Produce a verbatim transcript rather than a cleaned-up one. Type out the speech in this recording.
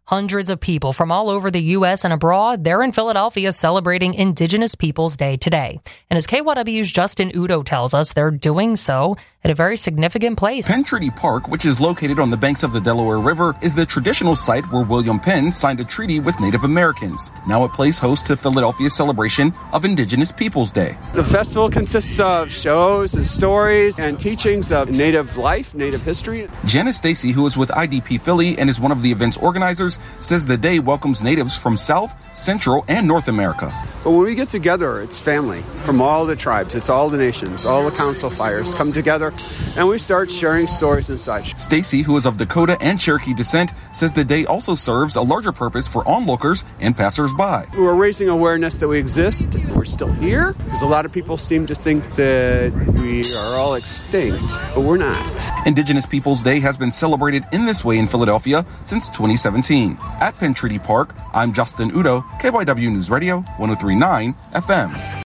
Hundreds of people from all over the U S and abroad, they're in Philadelphia celebrating Indigenous Peoples Day today. And as K Y W's Justin Udo tells us, they're doing so at a very significant place. Penn Treaty Park, which is located on the banks of the Delaware River, is the traditional site where William Penn signed a treaty with Native Americans. Now it plays host to Philadelphia's celebration of Indigenous Peoples Day. The festival consists of shows and stories and teachings of Native life, Native history. Janice Stacy, who is with I D P Philly and is one of the event's organizers, says the day welcomes natives from South, Central, and North America. But when we get together, it's family from all the tribes. It's all the nations. All the council fires come together, and we start sharing stories and such. Stacy, who is of Dakota and Cherokee descent, says the day also serves a larger purpose for onlookers and passersby. We're raising awareness that we exist. We're still here, because a lot of people seem to think that we are all extinct, but we're not. Indigenous Peoples Day has been celebrated in this way in Philadelphia since twenty seventeen. At Penn Treaty Park, I'm Justin Udo, K Y W News Radio, one oh three point nine F M.